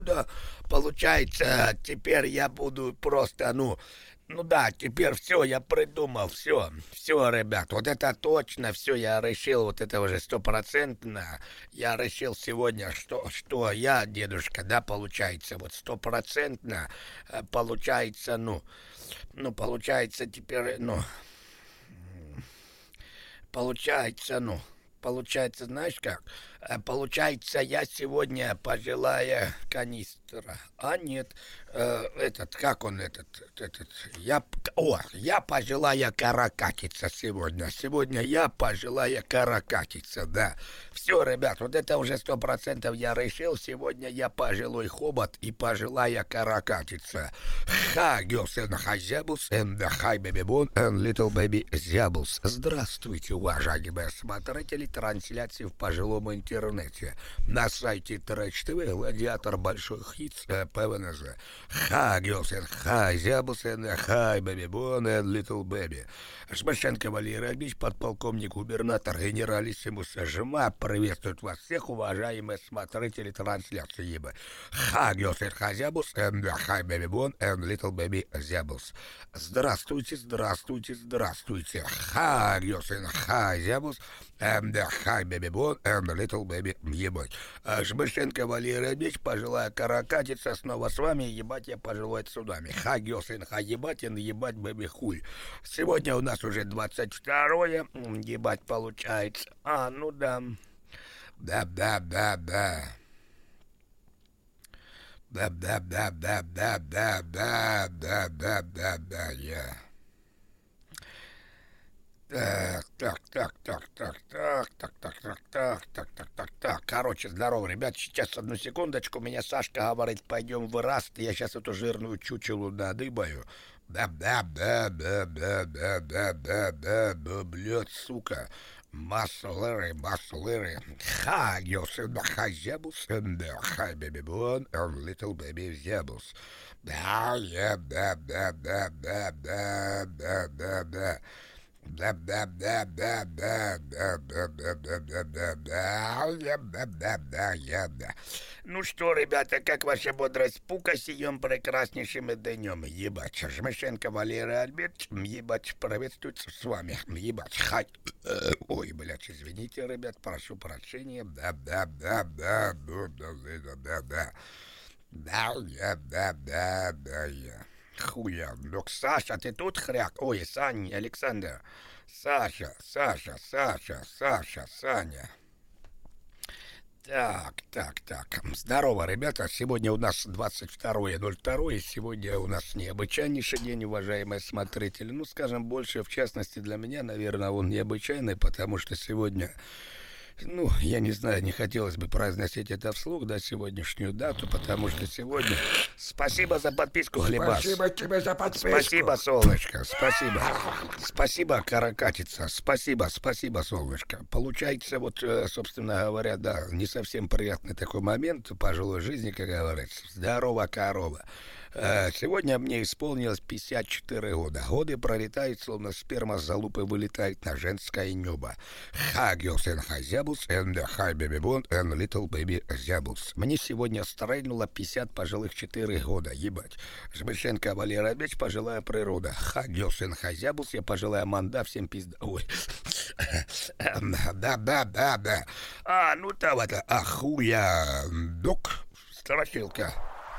Да, получается, теперь я буду просто, ну да, теперь все, я придумал, все, ребят, вот это точно, все, я решил, вот это уже стопроцентно, я решил сегодня, что я, дедушка, да, получается, вот стопроцентно, получается, получается теперь, получается, получается, знаешь как? Получается, я сегодня пожилая канистра. А нет, как он я пожилая каракатица сегодня. Сегодня я пожилая каракатица, да. Все, ребят, вот это уже 100% я решил. Сегодня я пожилой хобот и пожилая каракатица. Hi, girls and hi, Zebus, and hi, baby bone, and little baby Zebus. Здравствуйте, уважаемые смотрители трансляции в пожилом интернете. На сайте Трэч ТВ гладиатор большой хит ПВНЗ. Hi, girls and hi, Zebus, and hi, baby bone, and little baby. Шмашенко Валерий Ильич, подполковник, губернатор, генералиссимус ЖМА. Приветствует вас всех, уважаемые смотрители трансляции. Hi, girls and hi, Zebus, and hi, baby bone, and little baby Zebus. Здравствуйте, здравствуйте, здравствуйте. Hi, girls and hi, Zebus, and hi, baby bone, and little baby ебать. Шмышенко Валерий Ильич, пожилая каракатица, снова с вами, ебать я пожилой судами. Hi, girls and hi, ебать, and ебать, baby хуй. Сегодня у нас уже 22-е, ебать получается. Ну да. Да. Я. Так. Короче, здорово, ребят. Сейчас одну секундочку. Меня Сашка говорит, пойдем в Раст. Я сейчас эту жирную чучелу надыбаю. Блядь, сука. Muscle Larry. Hi, Yosef, hi, Zebus, and hi, baby bone, and little baby Zebus. Ну что, ребята, как ваша бодрость пука сием прекраснейшим днем? Ебать, Жмышенко Валерий Альбертович, ебать, приветствуется с вами, ебать, хай. Ой, блядь, извините, ребят, прошу прощения. Да. Хуя, ну, Саша, ты тут, хряк? Ой, Саня, Александр. Саша, Саня. Так. Здорово, ребята. Сегодня у нас 22.02. Сегодня у нас необычайнейший день, уважаемые смотрители. Ну, скажем, больше, в частности, для меня, наверное, он необычайный, потому что сегодня... я не знаю, не хотелось бы произносить это вслух, да, сегодняшнюю дату, потому что сегодня... Спасибо за подписку, Глебас. Спасибо тебе за подписку. Спасибо, солнышко, спасибо. Спасибо, каракатица, спасибо, солнышко. Получается, вот, собственно говоря, да, не совсем приятный такой момент в пожилой жизни, как говорится. Здорово, корова. Сегодня мне исполнилось 54 года. Годы пролетают, словно сперма с залупы вылетает на женское небо. Hi, girls and hi, Zebus, and hi, baby bone, and little baby Zebus. Мне сегодня стрельнуло 50 пожилых 4 года, ебать. Жмышенко Валерий Ильич, пожилая природа. Hi, girls and hi, Zebus, я пожилая манда, всем пизда. Ой. Да. Ну там это, ахуя, док, страшилка.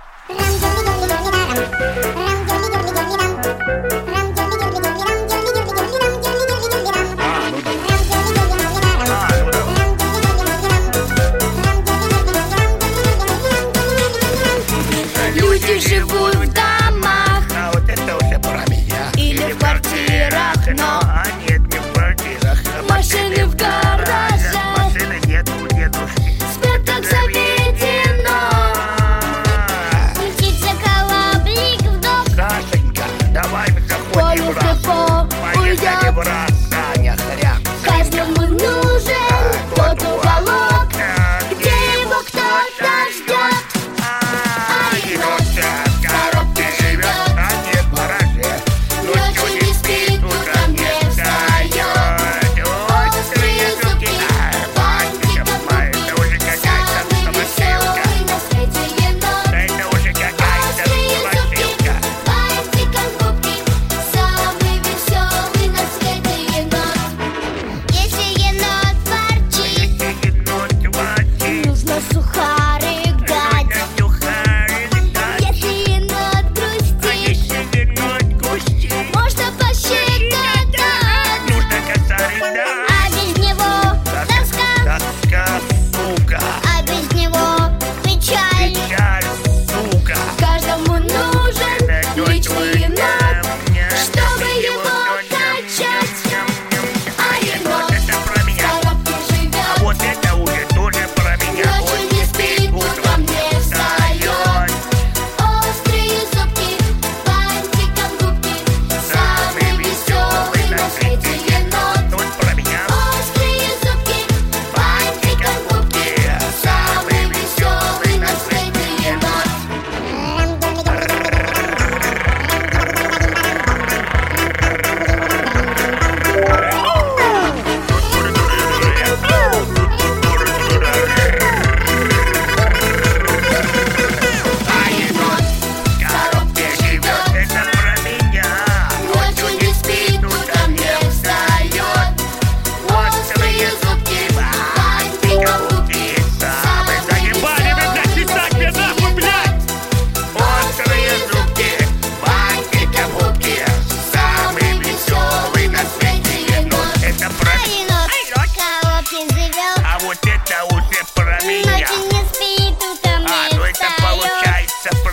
Люди живут в домах, Вот это уже про меня. или в квартирах, но нет, не в квартирах. машины в гаражах. Машины нет у дедушки. Спят как заведено. Птица колобрик вдох. Сашенька, давай мы заходим в раз. Полюстку Поехали в уйдет. раз, Саня, хряк. Каждому нужен тот уголок, где его кто-то ждет. Коробки живет, а не в гараже. Ночью не спит, утром не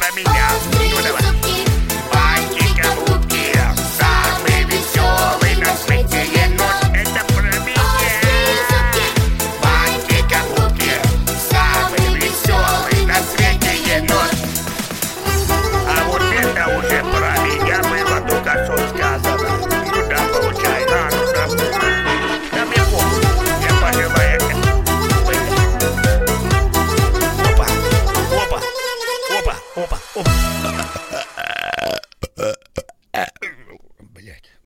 про меня. Острые Ну давай. зубки, Бантик, каблуки, самый веселый на свете енот. Это про меня. острые зубки, Бантик, каблуки, самый веселый на свете енот. А вот это уже про меня было только что сказано. Ну да, получай, ну да. Да мне похуй, я пожелаю. Опа, опа, опа, опа, опа.